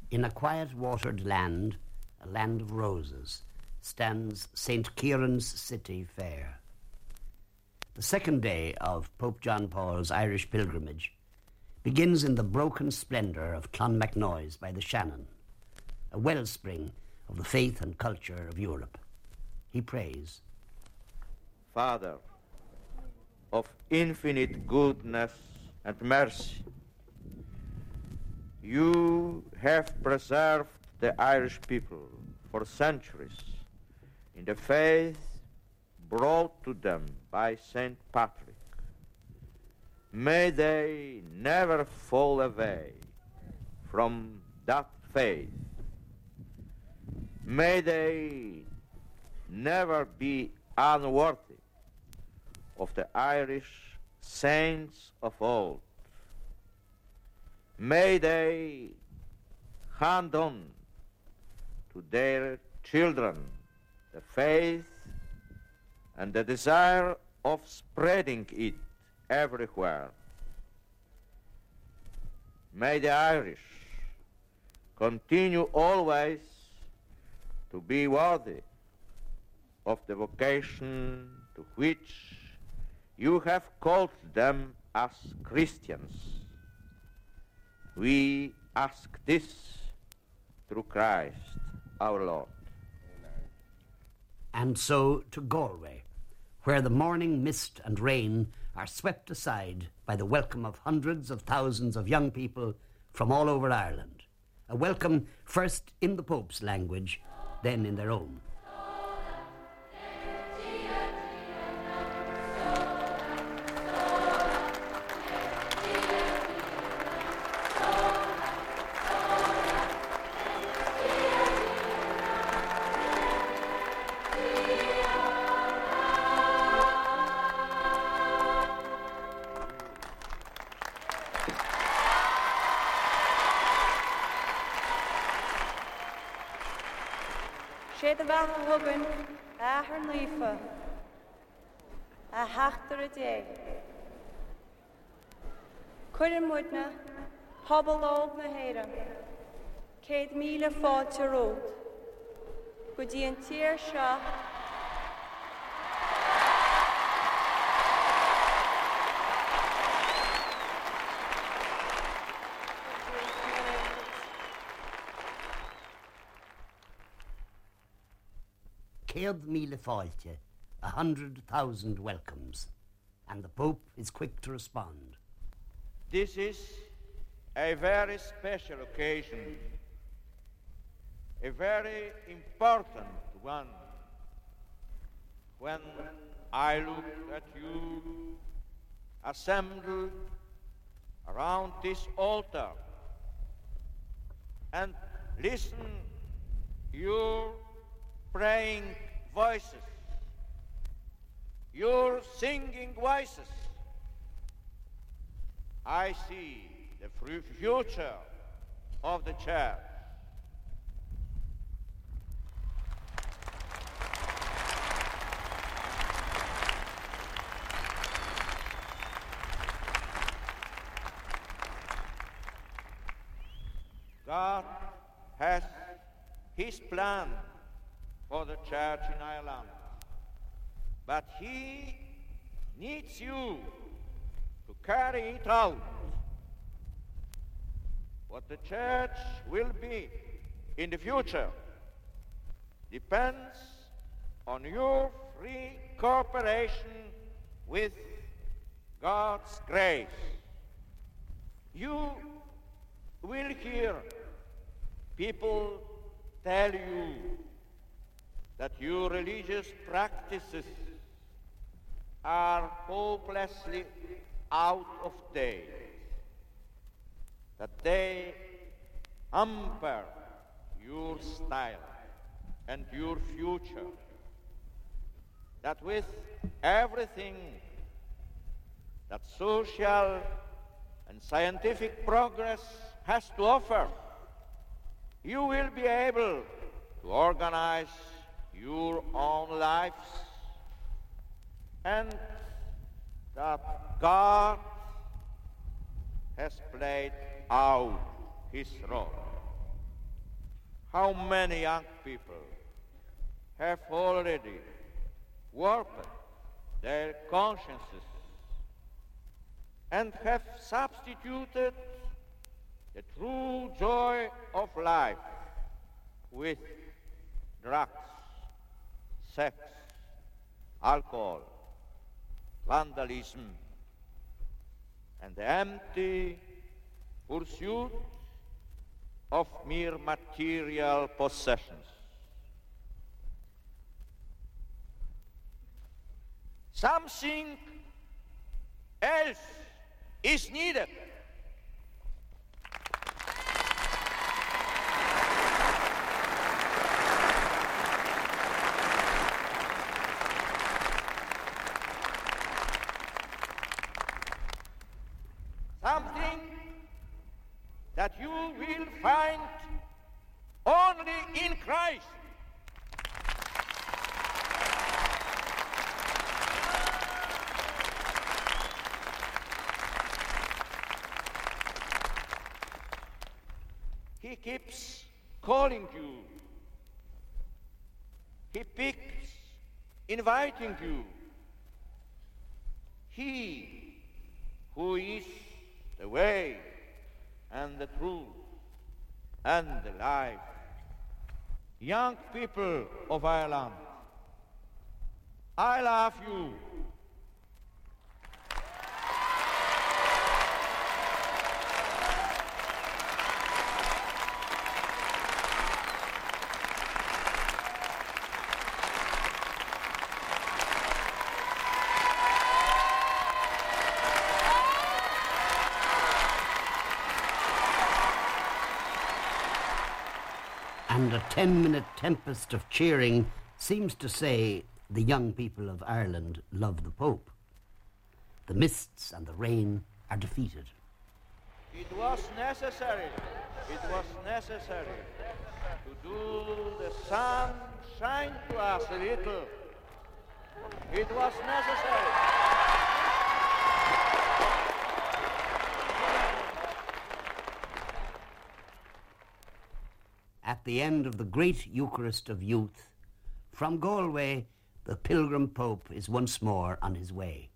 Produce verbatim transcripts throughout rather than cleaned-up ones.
In a quiet watered land, a land of roses, stands Saint Kieran's city fair. The second day of Pope John Paul's Irish pilgrimage begins in the broken splendour of Clonmacnoise by the Shannon, a wellspring of the faith and culture of Europe. He prays, Father, of infinite goodness and mercy, you have preserved the Irish people for centuries in the faith brought to them by Saint Patrick. May they never fall away from that faith. May they never be unworthy of the Irish saints of old. May they hand on to their children the faith and the desire of spreading it everywhere. May the Irish continue always to be worthy of the vocation to which you have called them as Christians. We ask this through Christ our Lord. And so to Galway, where the morning mist and rain are swept aside by the welcome of hundreds of thousands of young people from all over Ireland. A welcome first in the Pope's language, then in their own. Sé the bach hugan ahar lífa a hachtar a day. Cuirin mudna pobl og na héram céad míle fáilte ród go dtí an tír seo Céad míle fáilte, a hundred thousand welcomes, and the Pope is quick to respond. This is a very special occasion, a very important one. When I look at you assembled around this altar and listen your praying voices, your singing voices, I see the free future of the church. God has his plan for the church in Ireland, but he needs you to carry it out. What the church will be in the future depends on your free cooperation with God's grace. You will hear people tell you that your religious practices are hopelessly out of date, that they hamper your style and your future, that with everything that social and scientific progress has to offer, you will be able to organize your own lives, and that God has played out his role. how many young people have already warped their consciences and have substituted the true joy of life with drugs, sex, alcohol, vandalism, and the empty pursuit of mere material possessions. Something else is needed. Something that you will find only in Christ. He keeps calling you. He keeps inviting you. He who is the way and the truth and the life. Young people of Ireland, I love you. And a ten-minute tempest of cheering seems to say the young people of Ireland love the Pope. The mists and the rain are defeated. It was necessary, it was necessary to do the sun shine to us a little. It was necessary. At the end of the great Eucharist of Youth, from Galway, the pilgrim Pope is once more on his way.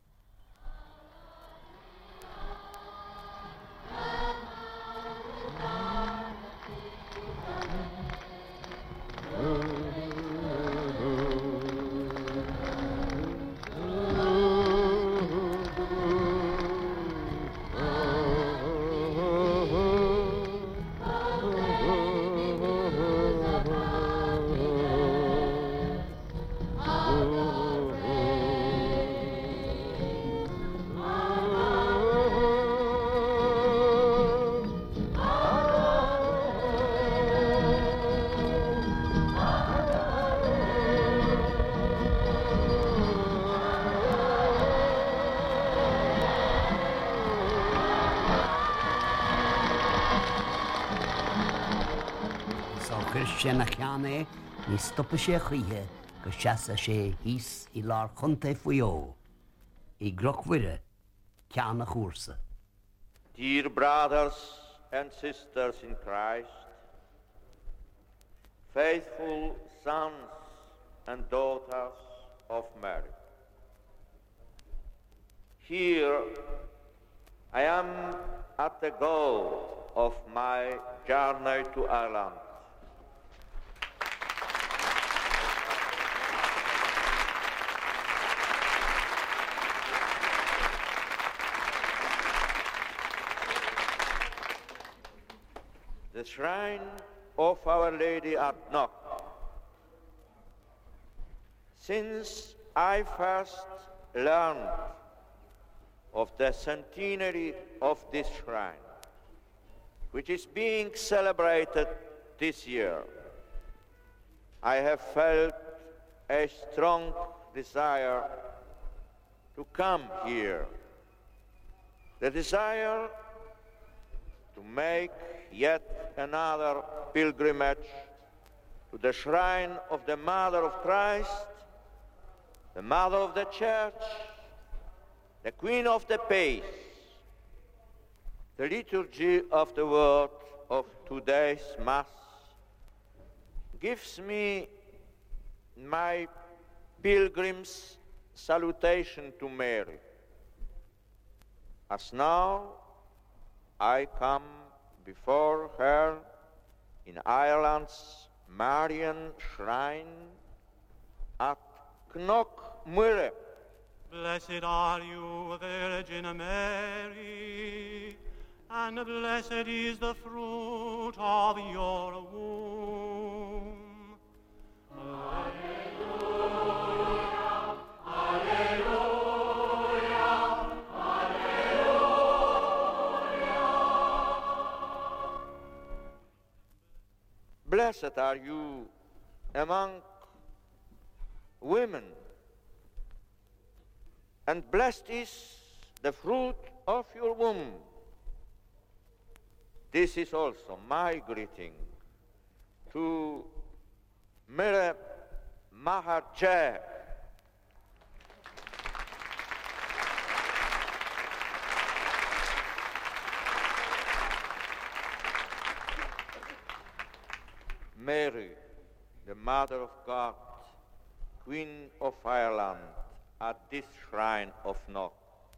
Sinna ceanna ní stoppa sé chuthe go seasa sé híos I lár chunta faoi I grochhuire ceanna chóirsa. Dear brothers and sisters in Christ, faithful sons and daughters of Mary, here I am at the goal of my journey to Ireland. The shrine of Our Lady at Knock. Since I first learned of the centenary of this shrine, which is being celebrated this year, I have felt a strong desire to come here. The desire to make yet another pilgrimage to the shrine of the Mother of Christ, the Mother of the Church, the Queen of the Peace. The liturgy of the word of today's Mass gives me my pilgrim's salutation to Mary, as now I come before her in Ireland's Marian shrine at Knockmurray. Blessed are you, Virgin Mary, and blessed is the fruit of your womb. Alleluia, alleluia, alleluia. Blessed are you among women, and blessed is the fruit of your womb. This is also my greeting to Mary Maharajah. Mary, the Mother of God, Queen of Ireland, at this shrine of Knock.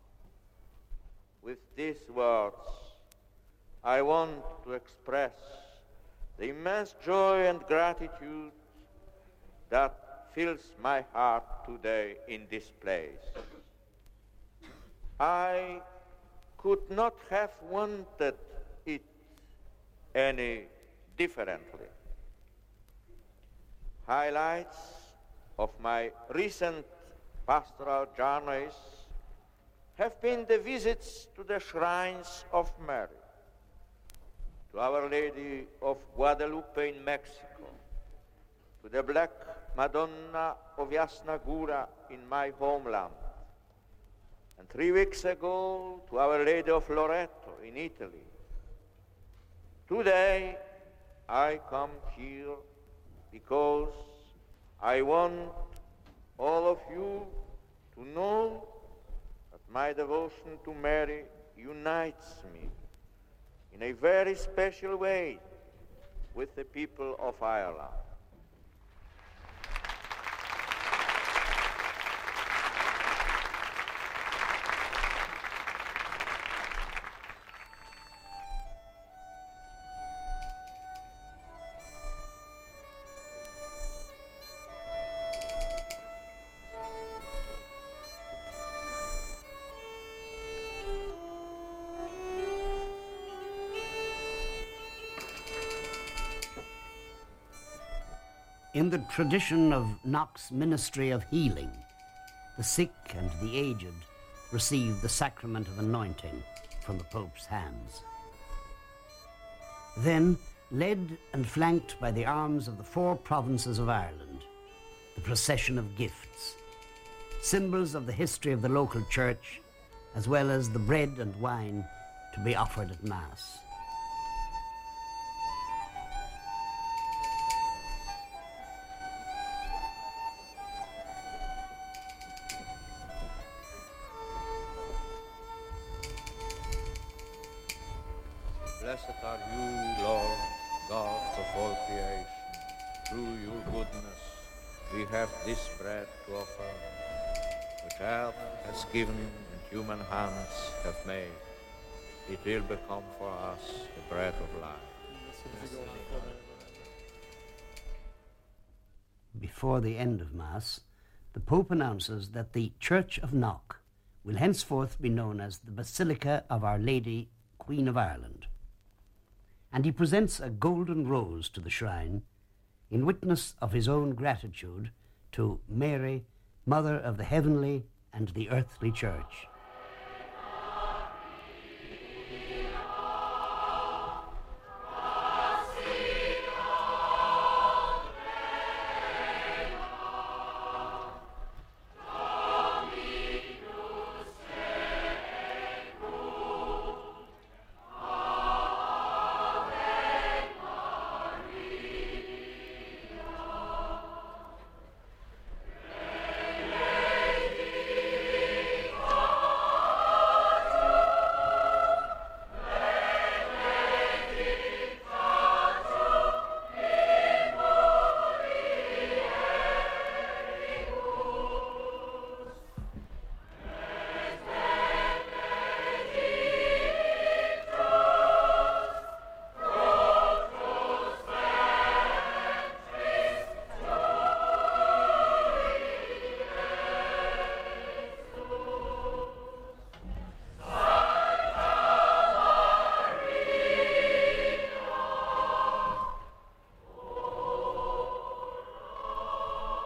With these words, I want to express the immense joy and gratitude that fills my heart today in this place. I could not have wanted it any differently. Highlights of my recent pastoral journeys have been the visits to the shrines of Mary, to Our Lady of Guadalupe in Mexico, to the Black Madonna of Yasnagura in my homeland, and three weeks ago to Our Lady of Loreto in Italy. Today I come here because I want all of you to know that my devotion to Mary unites me in a very special way with the people of Ireland. In the tradition of Knock's ministry of healing, the sick and the aged receive the sacrament of anointing from the Pope's hands. Then, led and flanked by the arms of the four provinces of Ireland, the procession of gifts, symbols of the history of the local church, as well as the bread and wine to be offered at Mass. Blessed are you, Lord, God of all creation. Through your goodness, we have this bread to offer, which earth has given and human hands have made. It will become for us the bread of life. Before the end of Mass, the Pope announces that the Church of Knock will henceforth be known as the Basilica of Our Lady, Queen of Ireland. And he presents a golden rose to the shrine in witness of his own gratitude to Mary, Mother of the Heavenly and the Earthly Church. Oh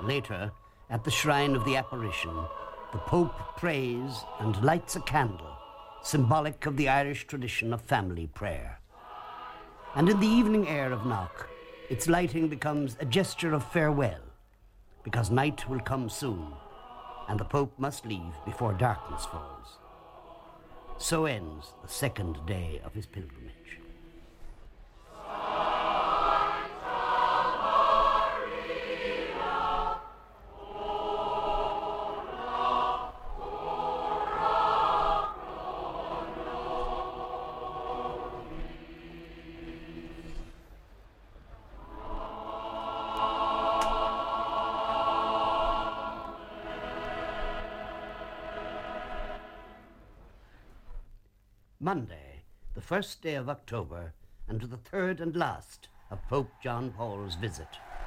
Later, at the shrine of the apparition, the Pope prays and lights a candle, symbolic of the Irish tradition of family prayer. And in the evening air of Knock, its lighting becomes a gesture of farewell, because night will come soon, and the Pope must leave before darkness falls. So ends the second day of his pilgrimage. Monday, the first day of October, and the third and last of Pope John Paul's visit.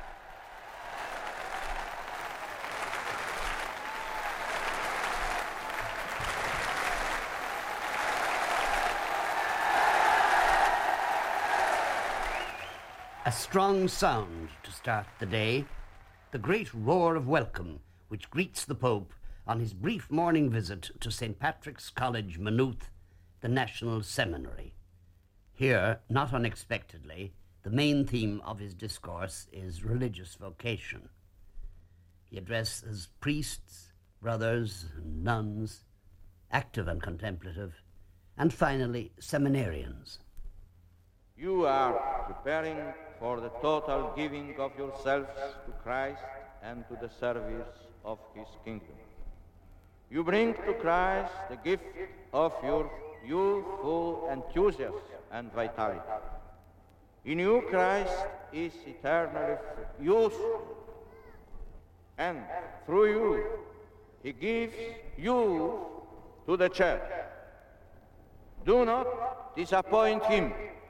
A strong sound to start the day, the great roar of welcome which greets the Pope on his brief morning visit to Saint Patrick's College, Maynooth, the National Seminary. Here, not unexpectedly, the main theme of his discourse is religious vocation. He addresses priests, brothers, and nuns, active and contemplative, and finally, seminarians. You are preparing for the total giving of yourselves to Christ and to the service of his kingdom. You bring to Christ the gift of your youthful enthusiasm and vitality. In you, Christ is eternally useful, and through you, he gives you to the church. Do not disappoint him.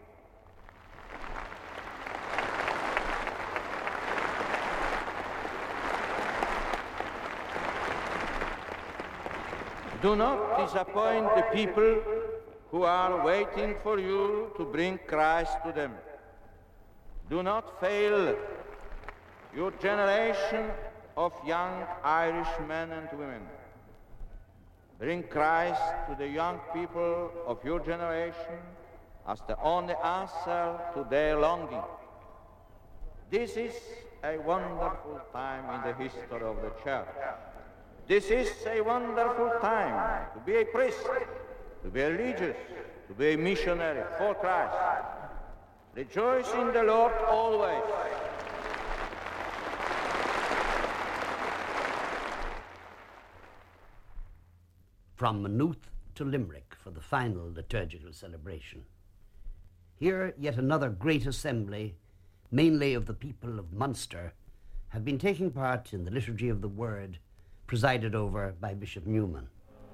Do not disappoint the people who are waiting for you to bring Christ to them. Do not fail your generation of young Irish men and women. Bring Christ to the young people of your generation as the only answer to their longing. This is a wonderful time in the history of the Church. This is a wonderful time to be a priest, to be religious, to be a missionary for Christ. Rejoice in the Lord always. From Maynooth to Limerick for the final liturgical celebration. Here, yet another great assembly, mainly of the people of Munster, have been taking part in the Liturgy of the Word, presided over by Bishop Newman.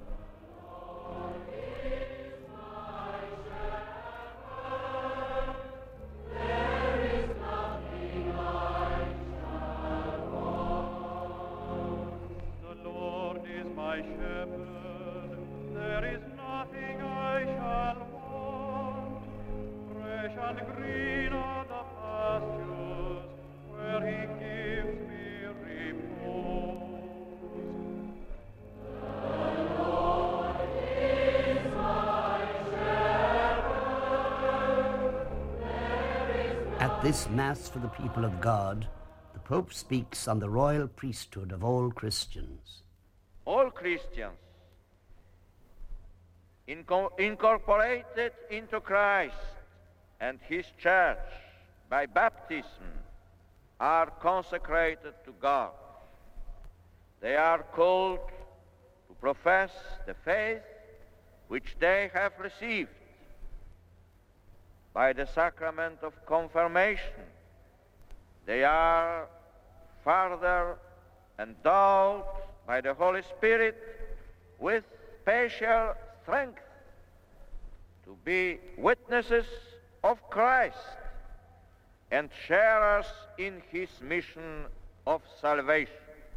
At this Mass for the people of God, the Pope speaks on the royal priesthood of all Christians. All Christians, inco- incorporated into Christ and his church by baptism, are consecrated to God. They are called to profess the faith which they have received. By the sacrament of confirmation, they are further endowed by the Holy Spirit with special strength to be witnesses of Christ and sharers in his mission of salvation.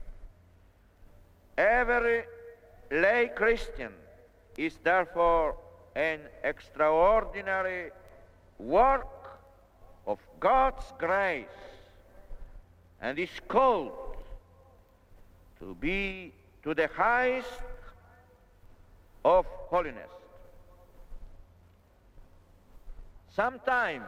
Every lay Christian is therefore an extraordinary work of God's grace and is called to be to the highest of holiness. Sometimes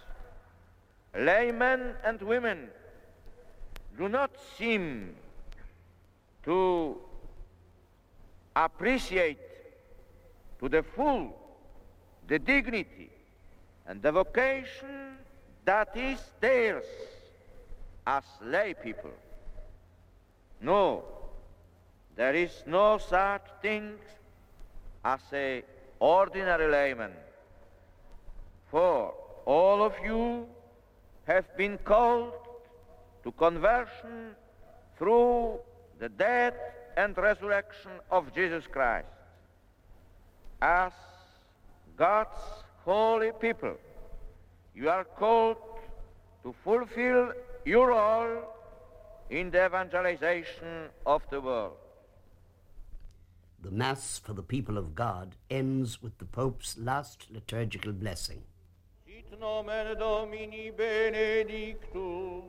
laymen and women do not seem to appreciate to the full the dignity and the vocation that is theirs as lay people. No, there is no such thing as an ordinary layman, for all of you have been called to conversion through the death and resurrection of Jesus Christ. As God's holy people, you are called to fulfill your role in the evangelization of the world. The Mass for the people of God ends with the Pope's last liturgical blessing. Sit nomen Domini benedictum.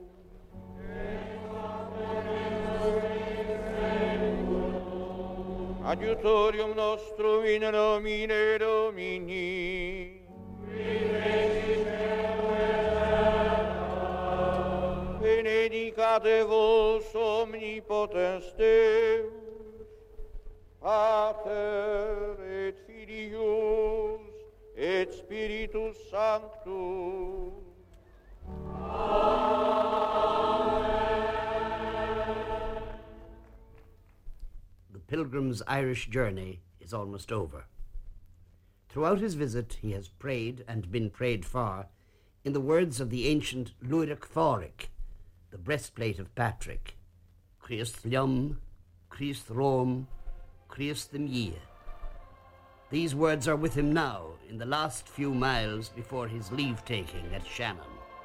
Adiutorium nostrum in nomine Domini. Benedicate vos omnipotens Deus, Pater et Filius et Spiritus Sanctus. The pilgrim's Irish journey is almost over. Throughout his visit, he has prayed and been prayed for in the words of the ancient Luiric Fáric, the breastplate of Patrick. Christ Liom, Christ Rome, Christ the Mie. These words are with him now in the last few miles before his leave-taking at Shannon.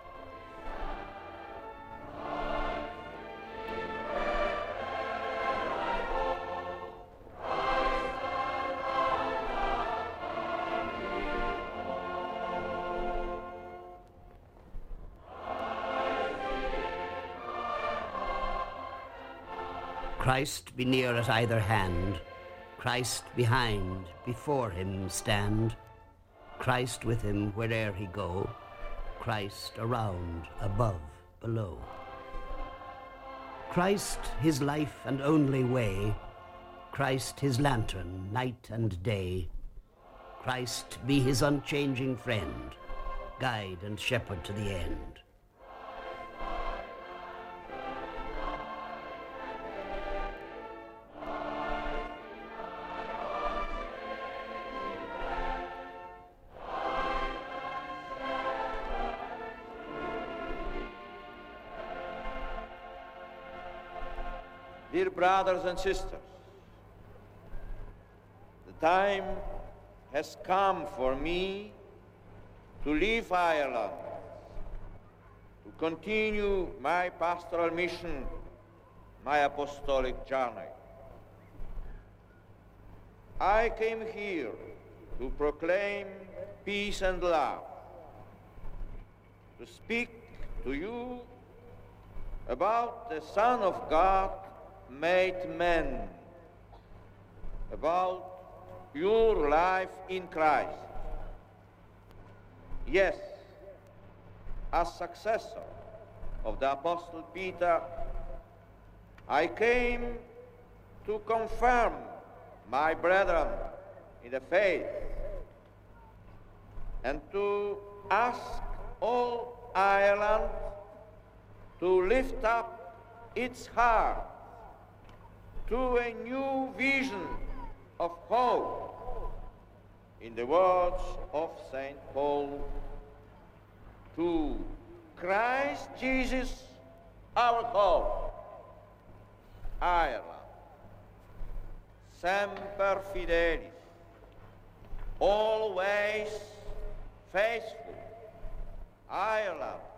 Christ be near at either hand, Christ behind, before him stand, Christ with him where'er he go, Christ around, above, below. Christ his life and only way, Christ his lantern, night and day, Christ be his unchanging friend, guide and shepherd to the end. Dear brothers and sisters, the time has come for me to leave Ireland, to continue my pastoral mission, my apostolic journey. I came here to proclaim peace and love, to speak to you about the Son of God made man, about your life in Christ. Yes, as successor of the Apostle Peter, I came to confirm my brethren in the faith and to ask all Ireland to lift up its heart to a new vision of hope. In the words of Saint Paul, to Christ Jesus our hope. Ireland, semper fidelis, always faithful. Ireland,